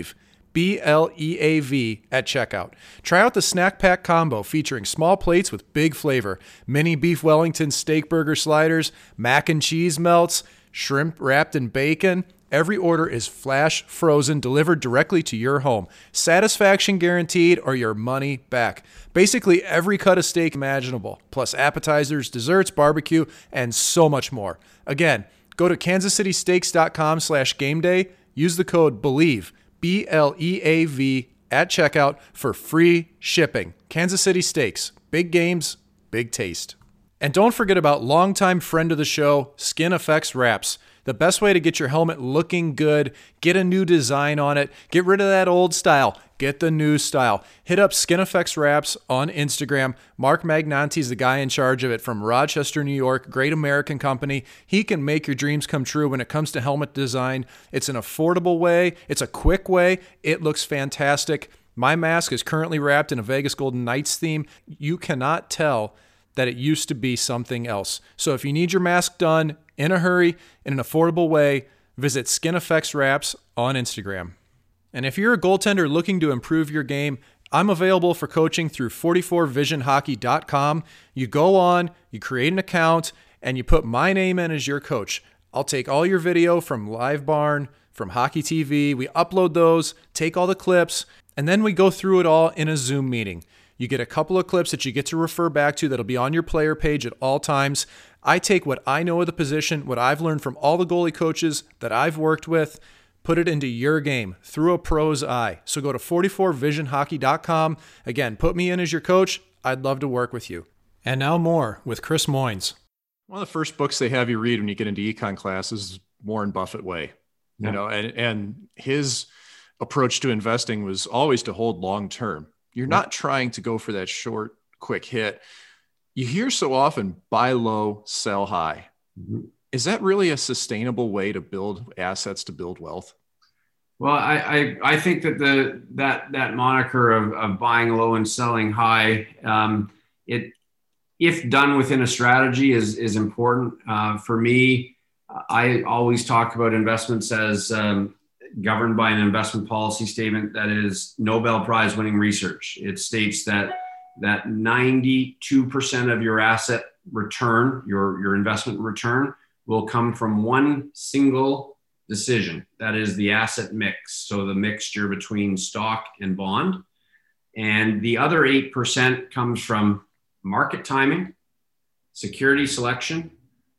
B L E A V, at checkout. Try out the Snack Pack Combo featuring small plates with big flavor, mini beef Wellington steak burger sliders, mac and cheese melts, shrimp wrapped in bacon. Every order is flash frozen, delivered directly to your home. Satisfaction guaranteed or your money back. Basically every cut of steak imaginable, plus appetizers, desserts, barbecue, and so much more. Again, go to kansascitysteaks.com slash game day. Use the code BELIEVE, B L E A V, at checkout for free shipping. Kansas City Steaks. Big games, big taste. And don't forget about longtime friend of the show, Skin Effects Wraps. The best way to get your helmet looking good, get a new design on it, get rid of that old style, get the new style. Hit up Skin Effects Wraps on Instagram. Mark Magnanti's the guy in charge of it from Rochester, New York. Great American company. He can make your dreams come true when it comes to helmet design. It's an affordable way. It's a quick way. It looks fantastic. My mask is currently wrapped in a Vegas Golden Knights theme. You cannot tell that it used to be something else. So if you need your mask done in a hurry, in an affordable way, visit Skin Effects Wraps on Instagram. And if you're a goaltender looking to improve your game, I'm available for coaching through forty-four vision hockey dot com. You go on, you create an account, and you put my name in as your coach. I'll take all your video from Live Barn, from Hockey T V. We upload those, take all the clips, and then we go through it all in a Zoom meeting. You get a couple of clips that you get to refer back to that'll be on your player page at all times. I take what I know of the position, what I've learned from all the goalie coaches that I've worked with, put it into your game through a pro's eye. So go to forty-four vision hockey dot com. Again, put me in as your coach. I'd love to work with you. And now more with Chris Moynes. One of the first books they have you read when you get into econ class is Warren Buffett Way. Yeah. You know, and, and his approach to investing was always to hold long term. You're not trying to go for that short, quick hit. You hear so often, buy low, sell high. Mm-hmm. Is that really a sustainable way to build assets, to build wealth? Well, I, I, I think that the that that moniker of, of buying low and selling high, um, it if done within a strategy is is important. Uh, for me, I always talk about investments as um, governed by an investment policy statement that is Nobel Prize winning research. It states that that ninety-two percent of your asset return, your, your investment return, will come from one single decision. That is the asset mix. So the mixture between stock and bond. And the other eight percent comes from market timing, security selection,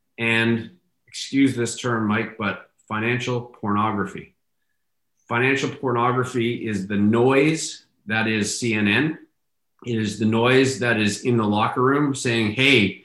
and, excuse this term, Mike, but financial pornography. Financial pornography is the noise that is C N N. It is the noise that is in the locker room saying, hey,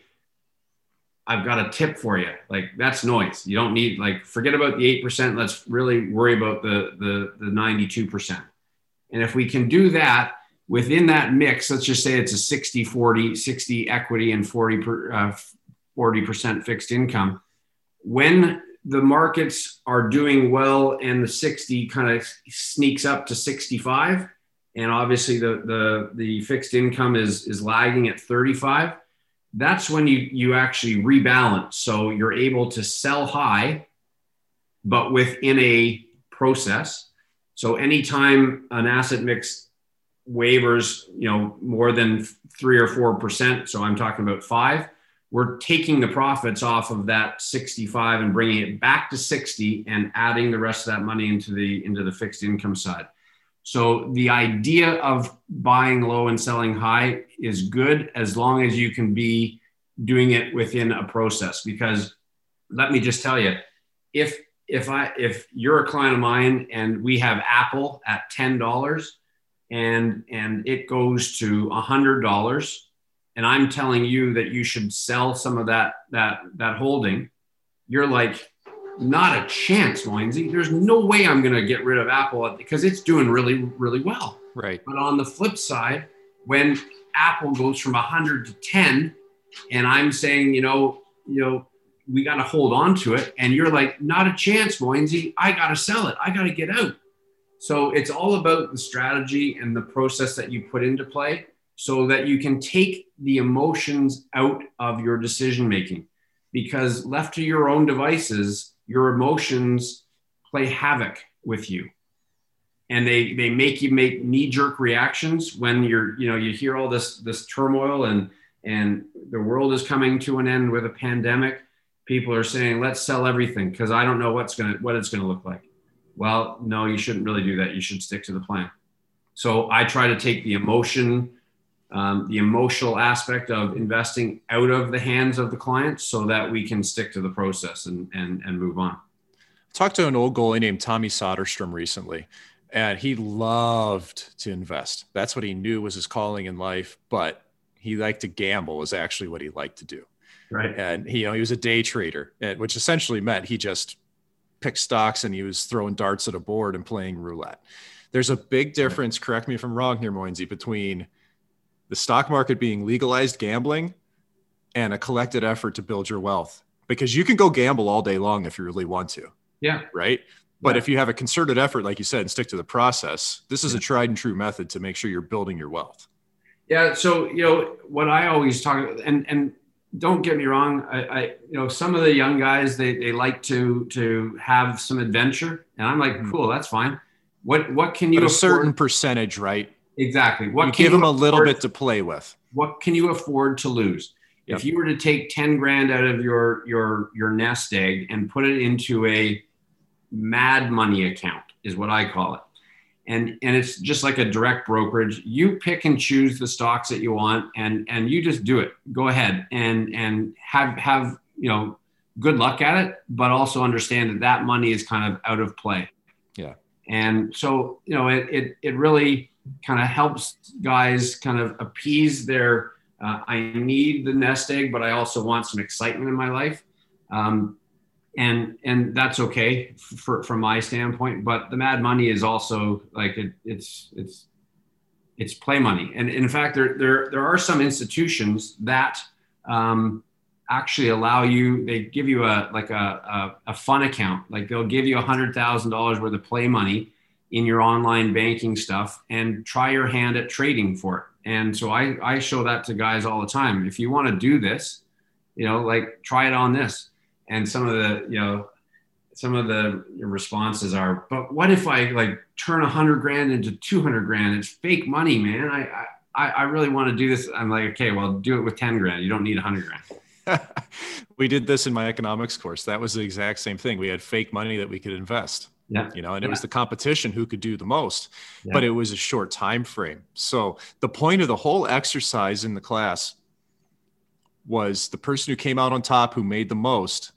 I've got a tip for you. Like, that's noise. You don't need, like, forget about the eight percent. Let's really worry about the, the, the ninety-two percent. And if we can do that within that mix, let's just say it's a sixty forty, sixty equity and forty, per, uh, forty percent fixed income. When the markets are doing well and the sixty kind of sneaks up to sixty-five, and obviously the, the, the fixed income is, is lagging at thirty-five, that's when you, you actually rebalance. So you're able to sell high, but within a process. So anytime an asset mix wavers, you know, more than three or four percent, so I'm talking about five, we're taking the profits off of that sixty-five and bringing it back to sixty and adding the rest of that money into the, into the fixed income side. So the idea of buying low and selling high is good as long as you can be doing it within a process. Because let me just tell you, if if I if you're a client of mine and we have Apple at ten dollars and and it goes to one hundred dollars, and I'm telling you that you should sell some of that that that holding, you're like, not a chance, Moinsey. There's no way I'm going to get rid of Apple because it's doing really, really well. Right. But on the flip side, when Apple goes from one hundred to ten, and I'm saying, you know, you know, we got to hold on to it, and you're like, not a chance, Moinsey. I got to sell it. I got to get out. So it's all about the strategy and the process that you put into play so that you can take the emotions out of your decision making. Because left to your own devices, your emotions play havoc with you. and they they make you make knee-jerk reactions when you're, you know, you hear all this this turmoil and and the world is coming to an end with a pandemic. People are saying, let's sell everything because I don't know what's gonna what it's gonna look like. Well, no, you shouldn't really do that. You should stick to the plan. So I try to take the emotion, um, the emotional aspect of investing out of the hands of the client so that we can stick to the process and and and move on. I talked to an old goalie named Tommy Soderstrom recently, and he loved to invest. That's what he knew was his calling in life, but he liked to gamble is actually what he liked to do. Right. And he, you know, he was a day trader, which essentially meant he just picked stocks and he was throwing darts at a board and playing roulette. There's a big difference, correct me if I'm wrong here, Moinsey, between the stock market being legalized gambling and a collected effort to build your wealth, because you can go gamble all day long if you really want to. Yeah. Right. But yeah. if you have a concerted effort, like you said, and stick to the process, this is yeah. a tried and true method to make sure you're building your wealth. Yeah. So, you know, what I always talk about, and, and don't get me wrong, I, I, you know, some of the young guys, they, they like to, to have some adventure, and I'm like, mm-hmm. cool, that's fine. What, what can you, but a afford? certain percentage, right? Exactly. What you can give you them a little afford, bit to play with. What can you afford to lose? Yep. If you were to take ten grand out of your, your, your nest egg and put it into a mad money account is what I call it. And, and it's just like a direct brokerage. You pick and choose the stocks that you want, and, and you just do it. Go ahead and, and have, have, you know, good luck at it, but also understand that that money is kind of out of play. Yeah. And so, you know, it, it, it really kind of helps guys kind of appease their, uh, I need the nest egg, but I also want some excitement in my life. Um, And and that's okay for, from my standpoint, but the mad money is also like it, it's it's it's play money. And in fact, there there there are some institutions that um, actually allow you. They give you a like a a, a fun account. Like they'll give you a hundred thousand dollars worth of play money in your online banking stuff, and try your hand at trading for it. And so I I show that to guys all the time. If you want to do this, you know, like try it on this. And some of the, you know, some of the responses are, but what if I like turn a hundred grand into two hundred grand? It's fake money, man. I, I, I really want to do this. I'm like, okay, well, do it with ten grand. You don't need a hundred grand. We did this in my economics course. That was the exact same thing. We had fake money that we could invest. Yeah. You know, and yeah. it was the competition who could do the most, yeah. but it was a short time frame. So the point of the whole exercise in the class was the person who came out on top, who made the most.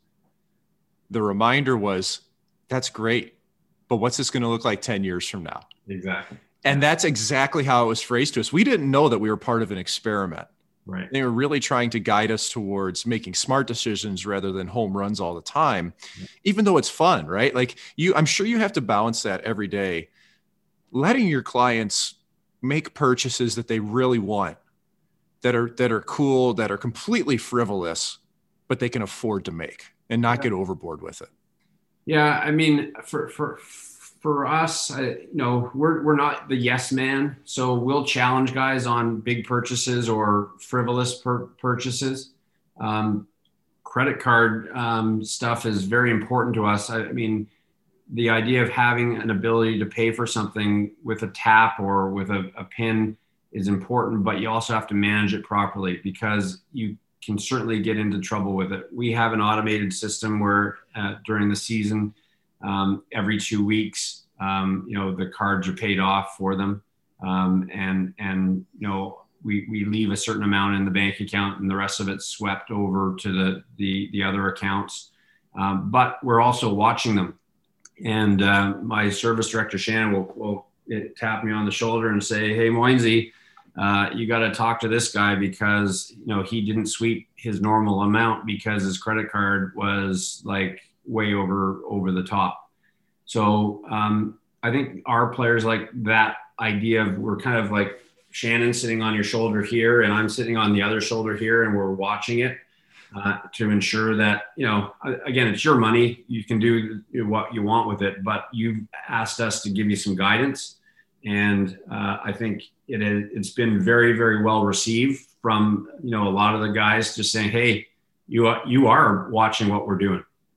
The reminder was, that's great, but what's this going to look like ten years from now? Exactly. And that's exactly how it was phrased to us. We didn't know that we were part of an experiment. Right. They were really trying to guide us towards making smart decisions rather than home runs all the time, yeah. even though it's fun, right? Like you, I'm sure you have to balance that every day, letting your clients make purchases that they really want, that are, that are cool, that are completely frivolous, but they can afford to make. And not get overboard with it. Yeah, I mean, for for for us, I, you know, we're we're not the yes man, so we'll challenge guys on big purchases or frivolous pur- purchases. Um, credit card um, stuff is very important to us. I, I mean, the idea of having an ability to pay for something with a tap or with a, a PIN is important, but you also have to manage it properly, because you can certainly get into trouble with it. We have an automated system where uh, during the season, um, every two weeks, um, you know, the cards are paid off for them. Um, and, and, you know, we, we leave a certain amount in the bank account and the rest of it's swept over to the, the, the other accounts. Um, but we're also watching them. And uh, my service director, Shannon, will, will tap me on the shoulder and say, hey, Moinsey, Uh, you got to talk to this guy because, you know, he didn't sweep his normal amount because his credit card was like way over, over the top. So um, I think our players like that idea of, we're kind of like Shannon sitting on your shoulder here and I'm sitting on the other shoulder here, and we're watching it uh, to ensure that, you know, again, it's your money. You can do what you want with it, but you've asked us to give you some guidance. And uh, I think it is, it's been very, very well received from, you know, a lot of the guys just saying, hey, you are, you are watching what we're doing.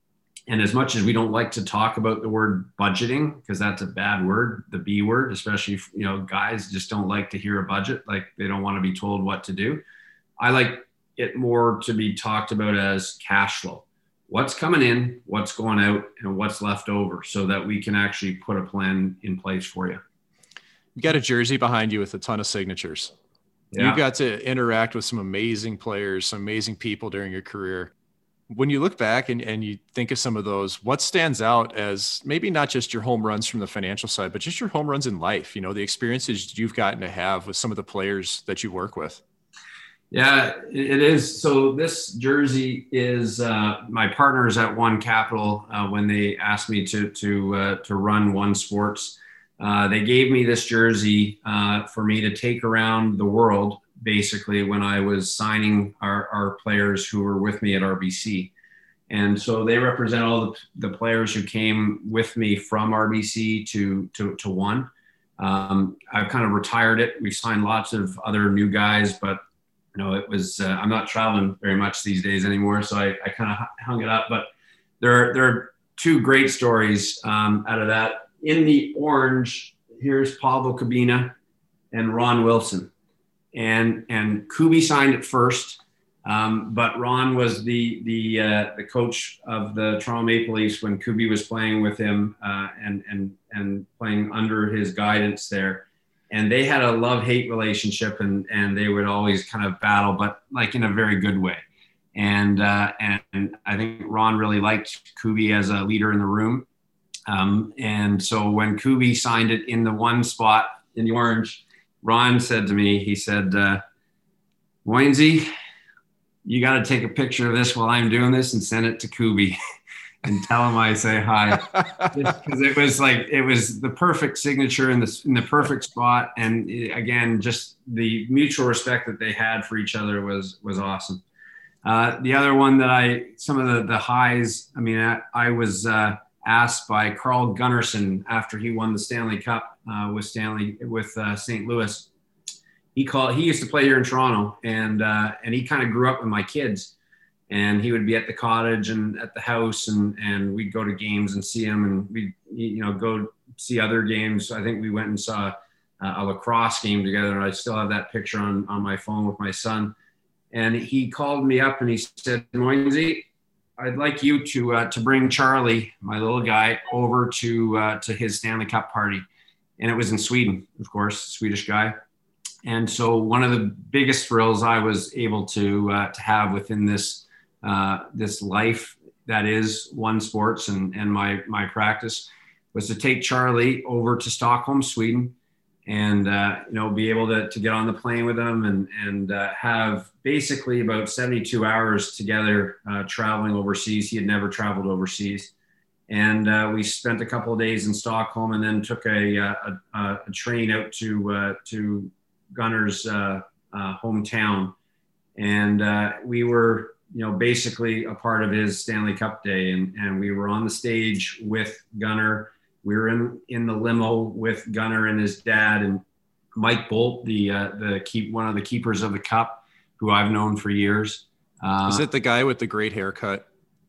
And as much as we don't like to talk about the word budgeting, because that's a bad word, the B word, especially, you know, guys just don't like to hear a budget. Like they don't want to be told what to do. I like it more to be talked about as cash flow. What's coming in, what's going out, and what's left over, so that we can actually put a plan in place for you. You got a jersey behind you with a ton of signatures. Yeah. You got to interact with some amazing players, some amazing people during your career. When you look back and, and you think of some of those, what stands out as maybe not just your home runs from the financial side, but just your home runs in life, you know, the experiences you've gotten to have with some of the players that you work with? Yeah, it is. So this jersey is uh, my partners at One Capital. Uh, when they asked me to, to, uh, to run One Sports, uh, they gave me this jersey uh, for me to take around the world, basically, when I was signing our, our players who were with me at R B C. And so they represent all the, the players who came with me from R B C to, to, to One. Um, I've kind of retired it. We've signed lots of other new guys, but you know, it was, uh, I'm not traveling very much these days anymore. So I, I kind of hung it up, but there are, there are two great stories um, out of that. In the orange, here's Pablo Cabina and Ron Wilson. And and Kubi signed it first, um, but Ron was the the uh, the coach of the Toronto Maple Leafs when Kubi was playing with him uh, and and and playing under his guidance there, and they had a love-hate relationship, and and they would always kind of battle, but like in a very good way. And uh, and I think Ron really liked Kubi as a leader in the room, um, and so when Kubi signed it in the one spot in the orange, Ron said to me, he said, uh, Waynesy, you got to take a picture of this while I'm doing this and send it to Kubi and tell him I say hi. Because it was like, it was the perfect signature in the, in the perfect spot. And it, again, just the mutual respect that they had for each other was, was awesome. Uh, the other one that I, some of the, the highs, I mean, I, I was uh, asked by Carl Gunnarsson after he won the Stanley Cup uh, with Stanley, with uh, Saint Louis. He called, he used to play here in Toronto, and, uh, and he kind of grew up with my kids, and he would be at the cottage and at the house, and, and we'd go to games and see him, and we'd, you know, go see other games. I think we went and saw uh, a lacrosse game together, and I still have that picture on, on my phone with my son. And he called me up and he said, Moinsey, I'd like you to uh, to bring Charlie, my little guy, over to uh, to his Stanley Cup party. And it was in Sweden, of course, Swedish guy. And so one of the biggest thrills I was able to uh, to have within this uh, this life that is One Sports and and my my practice was to take Charlie over to Stockholm, Sweden, and uh, you know, be able to to get on the plane with him and and uh, have basically about seventy-two hours together uh, traveling overseas. He had never traveled overseas, and uh, we spent a couple of days in Stockholm, and then took a a, a, a train out to uh, to Gunner's uh, uh, hometown, and uh, we were you know basically a part of his Stanley Cup day, and and we were on the stage with Gunner. We were in, in the limo with Gunner and his dad, and Mike Bolt, the uh, the keep one of the keepers of the cup, who I've known for years. Uh, Is it the guy with the great haircut?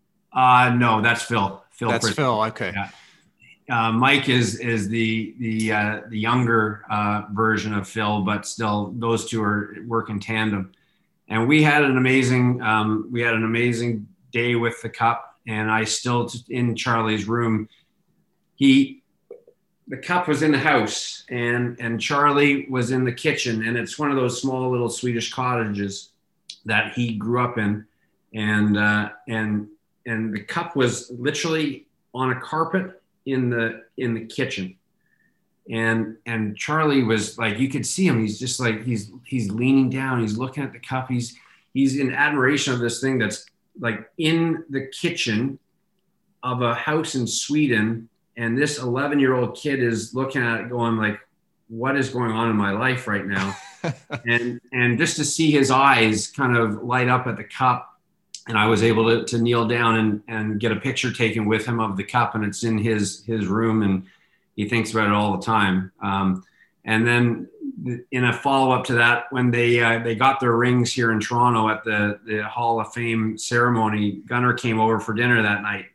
Uh, no, that's Phil. Phil. That's Pritchard. Phil. Okay. Yeah. Uh, Mike is is the the uh, the younger uh, version of Phil, but still those two are work in tandem. And we had an amazing um, we had an amazing day with the cup, and I still in Charlie's room. He, the cup was in the house, and, and Charlie was in the kitchen, and it's one of those small little Swedish cottages that he grew up in. And, uh, and, and the cup was literally on a carpet in the, in the kitchen. And, and Charlie was like, you could see him. He's just like, he's, he's leaning down. He's looking at the cup. He's, he's in admiration of this thing that's like in the kitchen of a house in Sweden. And this eleven year old kid is looking at it going like, what is going on in my life right now? and, and just to see his eyes kind of light up at the cup. And I was able to, to kneel down and, and get a picture taken with him of the cup, and it's in his, his room, and he thinks about it all the time. Um, and then in a follow up to that, when they, uh, they got their rings here in Toronto at the, the Hall of Fame ceremony, Gunner came over for dinner that night.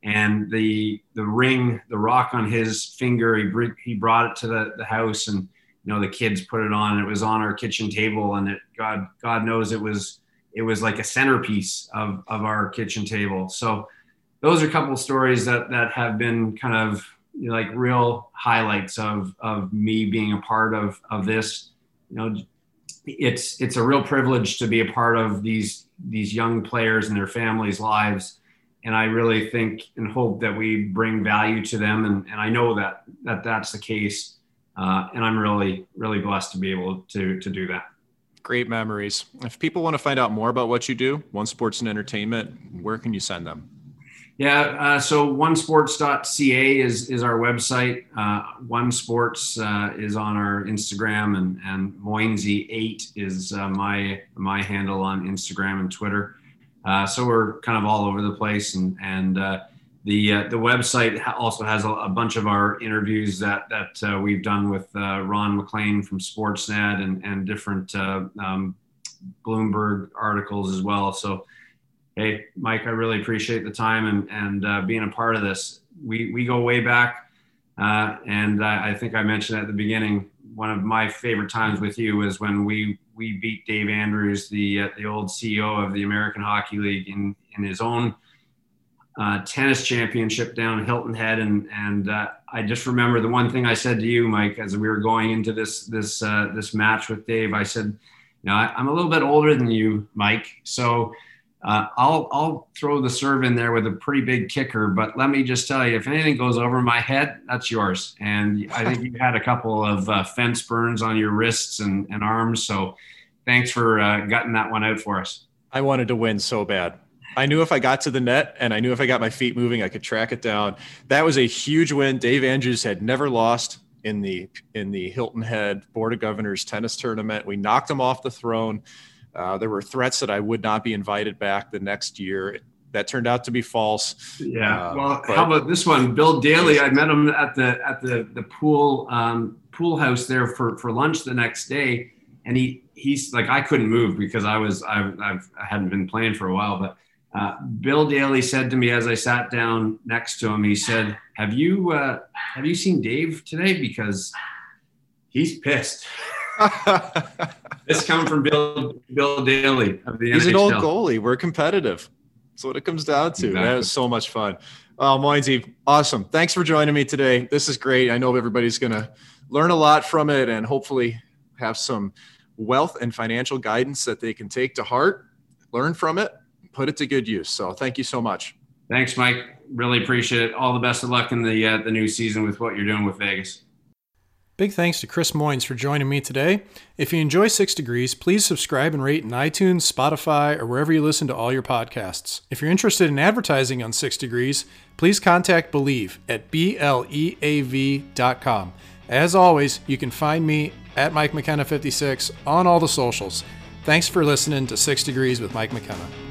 And the the ring, the rock on his finger, he br- he brought it to the, the house, and you know the kids put it on. And it was on our kitchen table, and it God God knows it was it was like a centerpiece of of our kitchen table. So those are a couple of stories that that have been kind of, you know, like real highlights of of me being a part of of this. You know, it's it's a real privilege to be a part of these these young players and their families' lives. And I really think and hope that we bring value to them. And, and I know that, that that's the case. Uh, and I'm really, really blessed to be able to, to do that. Great memories. If people want to find out more about what you do, One Sports and Entertainment, where can you send them? Yeah. Uh, so one sports dot c a is, is our website. Uh, One Sports uh, is on our Instagram, and, and Moinsy eight is uh, my, my handle on Instagram and Twitter. Uh, so we're kind of all over the place, and and uh, the uh, the website also has a, a bunch of our interviews that that uh, we've done with uh, Ron McLean from Sportsnet, and and different uh, um, Bloomberg articles as well. So, hey, Mike, I really appreciate the time and and uh, being a part of this. We we go way back, uh, and I, I think I mentioned at the beginning, one of my favorite times with you was when we. We beat Dave Andrews, the uh, the old C E O of the American Hockey League, in in his own uh, tennis championship down in Hilton Head, and and uh, I just remember the one thing I said to you, Mike, as we were going into this this uh, this match with Dave. I said, you know, I, I'm a little bit older than you, Mike, so uh, I'll I'll throw the serve in there with a pretty big kicker. But let me just tell you, if anything goes over my head, that's yours. And I think you had a couple of uh, fence burns on your wrists and, and arms, so. Thanks for uh, gutting that one out for us. I wanted to win so bad. I knew if I got to the net and I knew if I got my feet moving, I could track it down. That was a huge win. Dave Andrews had never lost in the in the Hilton Head Board of Governors tennis tournament. We knocked him off the throne. Uh, there were threats that I would not be invited back the next year. That turned out to be false. Yeah. Uh, well, how about this one? Bill Daly, I met him at the at the the pool um, pool house there for, for lunch the next day. And he, he's like, I couldn't move because I was, I've, I've, I hadn't been playing for a while, but uh, Bill Daly said to me as I sat down next to him, he said, have you, uh, have you seen Dave today? Because he's pissed. This comes from Bill, Bill Daly of the He's N H L. an old goalie. We're competitive. That's what it comes down to. Exactly. That was so much fun. Oh, Moinsy, awesome. Thanks for joining me today. This is great. I know everybody's going to learn a lot from it and hopefully have some wealth and financial guidance that they can take to heart, learn from it, put it to good use. So thank you so much. Thanks, Mike. Really appreciate it. All the best of luck in the uh, the new season with what you're doing with Vegas. Big thanks to Chris Moynes for joining me today. If you enjoy Six Degrees, please subscribe and rate in iTunes, Spotify, or wherever you listen to all your podcasts. If you're interested in advertising on Six Degrees, please contact Believe at B L E A V dot com. As always, you can find me at Mike McKenna fifty-six on all the socials. Thanks for listening to Six Degrees with Mike McKenna.